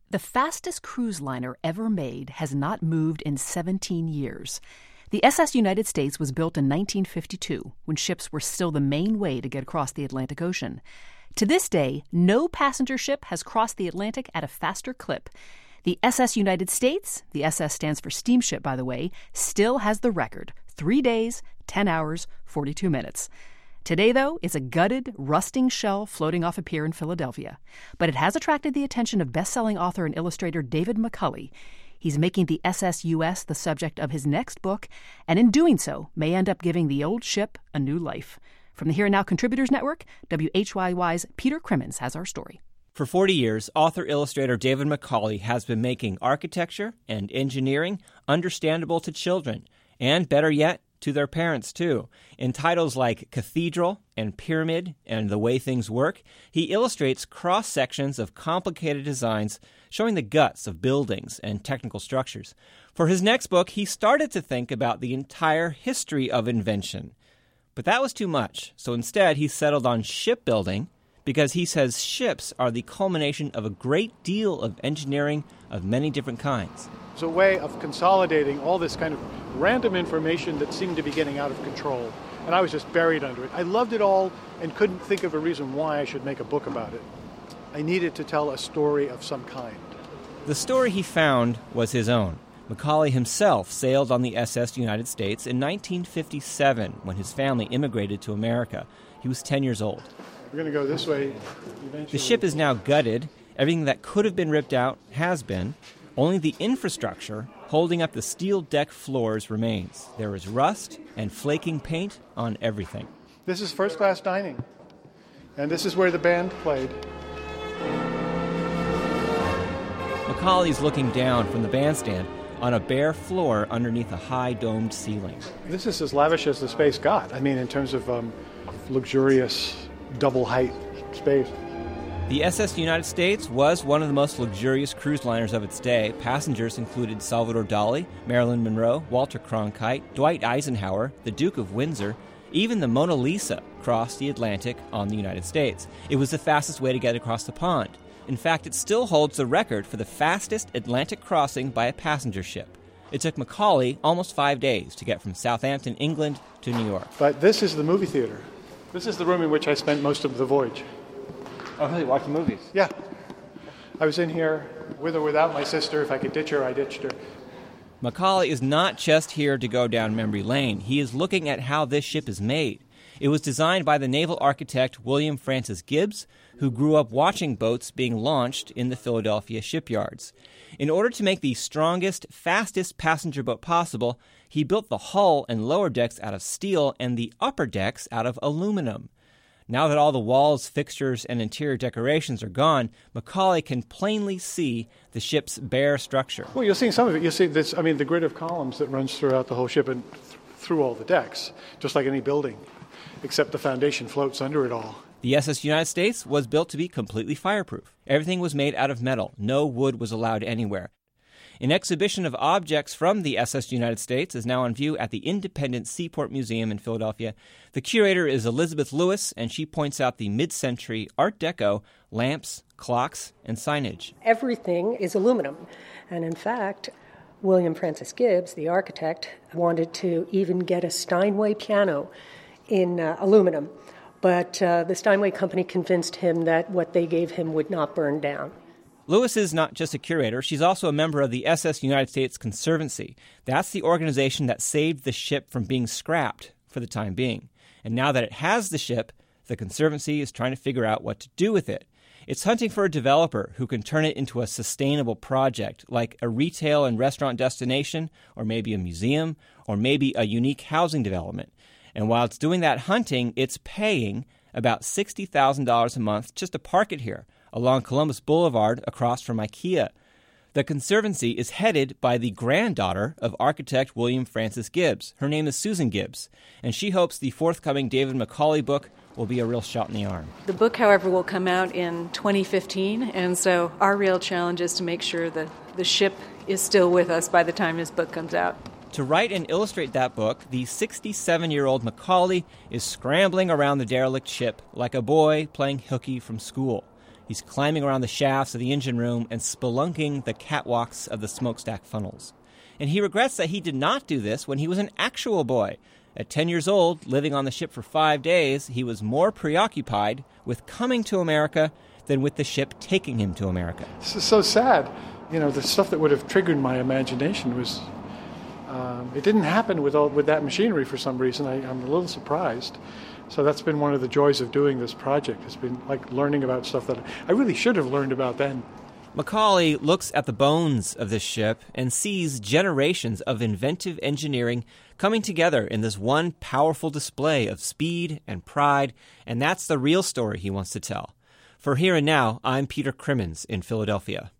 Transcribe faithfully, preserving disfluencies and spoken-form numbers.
The fastest cruise liner ever made has not moved in seventeen years. The S S United States was built in nineteen fifty-two, when ships were still the main way to get across the Atlantic Ocean. To this day, no passenger ship has crossed the Atlantic at a faster clip. The S S United States, the S S stands for steamship, by the way, still has the record. Three days, ten hours, forty-two minutes. Today, though, it's a gutted, rusting shell floating off a pier in Philadelphia. But it has attracted the attention of best-selling author and illustrator David McCulley. He's making the S S U S the subject of his next book, and in doing so, may end up giving the old ship a new life. From the Here and Now Contributors Network, W H Y Y's Peter Crimmins has our story. For forty years, author-illustrator David McCulley has been making architecture and engineering understandable to children, and better yet, to their parents, too. In titles like Cathedral and Pyramid and The Way Things Work, he illustrates cross-sections of complicated designs showing the guts of buildings and technical structures. For his next book, he started to think about the entire history of invention. But that was too much, so instead he settled on shipbuilding because he says ships are the culmination of a great deal of engineering of many different kinds. It's a way of consolidating all this kind of random information that seemed to be getting out of control. And I was just buried under it. I loved it all and couldn't think of a reason why I should make a book about it. I needed to tell a story of some kind. The story he found was his own. McCulley himself sailed on the S S United States in nineteen fifty-seven when his family immigrated to America. He was ten years old. We're going to go this way eventually. The ship is now gutted. Everything that could have been ripped out has been. Only the infrastructure holding up the steel deck floors remains. There is rust and flaking paint on everything. This is first-class dining, and this is where the band played. McCulley's looking down from the bandstand on a bare floor underneath a high domed ceiling. This is as lavish as the space got. I mean, in terms of um, luxurious double-height space. The S S United States was one of the most luxurious cruise liners of its day. Passengers included Salvador Dali, Marilyn Monroe, Walter Cronkite, Dwight Eisenhower, the Duke of Windsor. Even the Mona Lisa crossed the Atlantic on the United States. It was the fastest way to get across the pond. In fact, it still holds the record for the fastest Atlantic crossing by a passenger ship. It took McCulley almost five days to get from Southampton, England, to New York. But this is the movie theater. This is the room in which I spent most of the voyage. Oh, really? Watching movies? Yeah. I was in here with or without my sister. If I could ditch her, I ditched her. McCulley is not just here to go down memory lane. He is looking at how this ship is made. It was designed by the naval architect William Francis Gibbs, who grew up watching boats being launched in the Philadelphia shipyards. In order to make the strongest, fastest passenger boat possible, he built the hull and lower decks out of steel and the upper decks out of aluminum. Now that all the walls, fixtures, and interior decorations are gone, McCulley can plainly see the ship's bare structure. Well, you'll see some of it. You'll see this, I mean, the grid of columns that runs throughout the whole ship and th- through all the decks, just like any building, except the foundation floats under it all. The S S United States was built to be completely fireproof. Everything was made out of metal. No wood was allowed anywhere. An exhibition of objects from the S S United States is now on view at the Independent Seaport Museum in Philadelphia. The curator is Elizabeth Lewis, and she points out the mid-century Art Deco lamps, clocks, and signage. Everything is aluminum. And in fact, William Francis Gibbs, the architect, wanted to even get a Steinway piano in uh, aluminum. But uh, the Steinway company convinced him that what they gave him would not burn down. Lewis is not just a curator, she's also a member of the S S United States Conservancy. That's the organization that saved the ship from being scrapped for the time being. And now that it has the ship, the Conservancy is trying to figure out what to do with it. It's hunting for a developer who can turn it into a sustainable project, like a retail and restaurant destination, or maybe a museum, or maybe a unique housing development. And while it's doing that hunting, it's paying about sixty thousand dollars a month just to park it here, along Columbus Boulevard across from IKEA. The Conservancy is headed by the granddaughter of architect William Francis Gibbs. Her name is Susan Gibbs, and she hopes the forthcoming David McCulley book will be a real shot in the arm. The book, however, will come out in twenty fifteen, and so our real challenge is to make sure that the ship is still with us by the time this book comes out. To write and illustrate that book, the sixty-seven-year-old McCulley is scrambling around the derelict ship like a boy playing hooky from school. He's climbing around the shafts of the engine room and spelunking the catwalks of the smokestack funnels. And he regrets that he did not do this when he was an actual boy. At ten years old, living on the ship for five days, he was more preoccupied with coming to America than with the ship taking him to America. This is so sad. You know, the stuff that would have triggered my imagination was... Um, it didn't happen with all, with that machinery for some reason. I, I'm a little surprised. So that's been one of the joys of doing this project. It's been like learning about stuff that I really should have learned about then. Macaulay looks at the bones of this ship and sees generations of inventive engineering coming together in this one powerful display of speed and pride, and that's the real story he wants to tell. For Here and Now, I'm Peter Crimmins in Philadelphia.